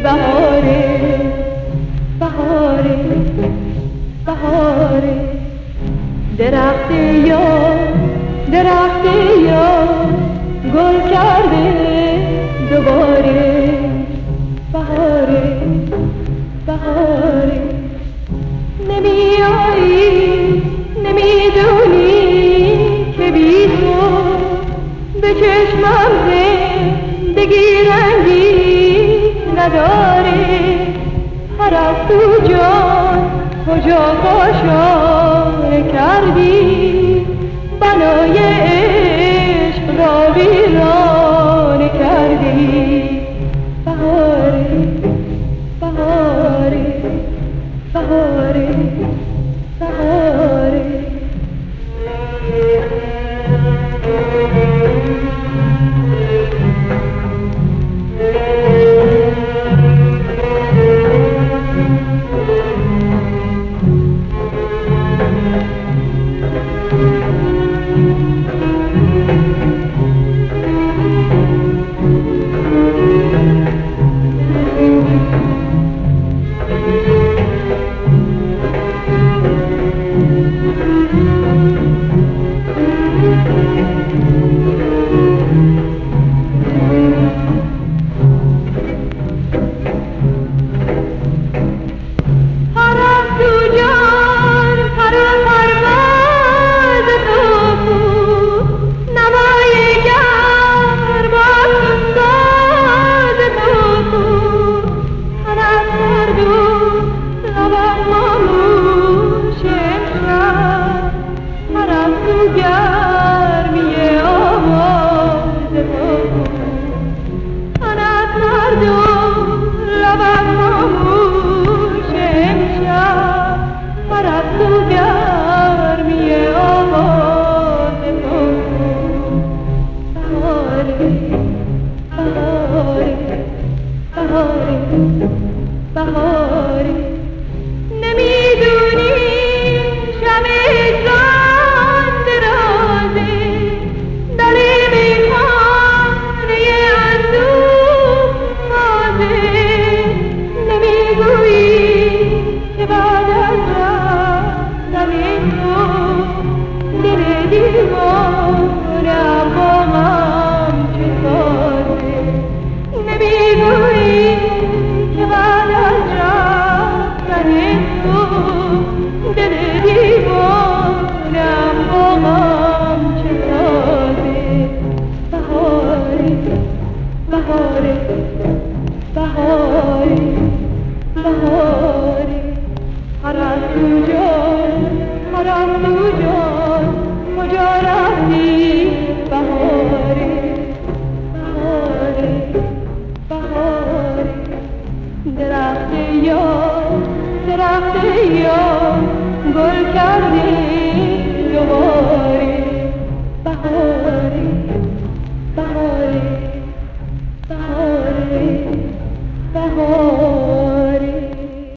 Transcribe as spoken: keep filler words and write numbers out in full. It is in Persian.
بهاره بهاره بهاره درخت یار درخت یار گل کرده دوباره بهاره بهاره نمیایی نمیدونی که بی تو به چشمم زندگی رنگی نداره پرستو جان کجا کاشانه کردی بنای عشق را ویرانه کردی بهاره بهاره بهاره بهاره بهاره نمیدونی شب جان درازه دلی میخانه اندوه تازه نمیگویی که بعد از رفتن تو دل دیوانه‌ام با غم چه سازه نمیگویی که بعد از رفتن تو دل دیوانه‌ام با غم چه سازه بهاره بهاره بهاره بهاره پرستو جان پرستو جان کجا رفتی بهاره بهاره بهاره درخت یار درخت یار گل کرد